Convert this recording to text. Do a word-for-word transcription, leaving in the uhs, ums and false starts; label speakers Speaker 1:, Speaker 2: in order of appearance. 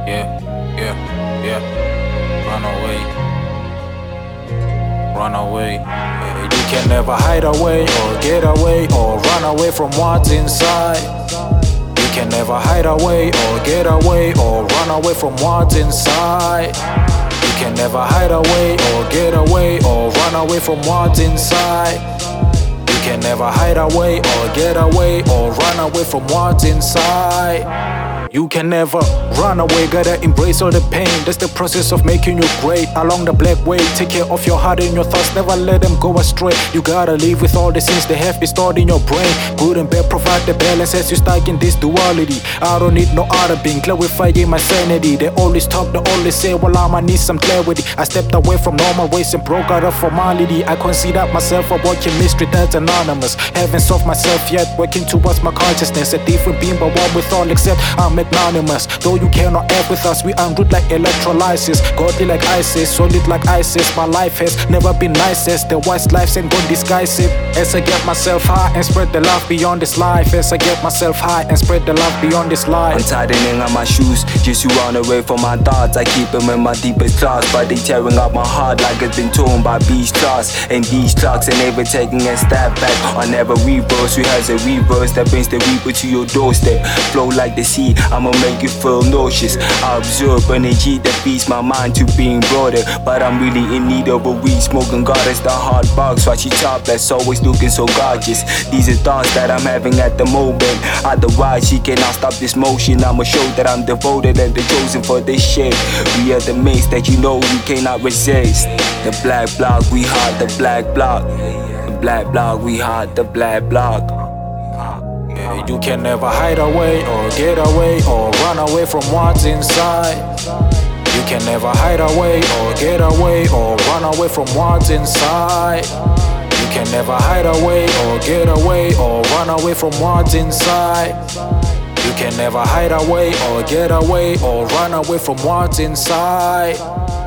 Speaker 1: Yeah, yeah, yeah. Run away, run away. Yeah, you can never hide away or get away or run away from what's inside. You can never hide away or get away or run away from what's inside. You can never hide away or get away or run away from what's inside. You can never hide away or get away or run away from what's inside. You can never run away, gotta embrace all the pain. That's the process of making you great. Along the black way, take care of your heart and your thoughts, never let them go astray. You gotta live with all the sins they have been stored in your brain. Good and bad, provide the balance as you stuck in this duality. I don't need no other being, clarifying my sanity. They always talk, they always say, well I'ma need some clarity. I stepped away from normal ways and broke out of formality. I consider myself a working mystery that's anonymous. Haven't solved myself yet, working towards my consciousness. A different being, but one with all except I'm anonymous. Though you cannot act with us, we unroot like electrolysis. Godly like ISIS, solid like ISIS. My life has never been nicest. The wise lives ain't gonna disguise it. As I get myself high and spread the love beyond this life. As I get myself high and spread the love beyond this life.
Speaker 2: I'm tightening up my shoes just to run away from my thoughts. I keep them in my deepest class, but they tearing up my heart like it's been torn by beast claws. And these clocks ain't never taking a step back. On every reverse, who has a reverse that brings the reaper to your doorstep. Flow like the sea, I'ma make you feel nauseous. I absorb energy that feeds my mind to being broader, but I'm really in need of a weed smoking goddess. The hard box, why she topless, always looking so gorgeous. These are thoughts that I'm having at the moment. Otherwise she cannot stop this motion. I'ma show that I'm devoted and the chosen for this shit. We are the mates that you know you cannot resist. The black block, we hard the black block. The black block, we hard the black block.
Speaker 1: Yeah, you can never hide away or get away or run away from what's inside. You can never hide away or get away or run away from what's inside. You can never hide away or get away or run away from what's inside. You can never hide away or get away or run away from what's inside.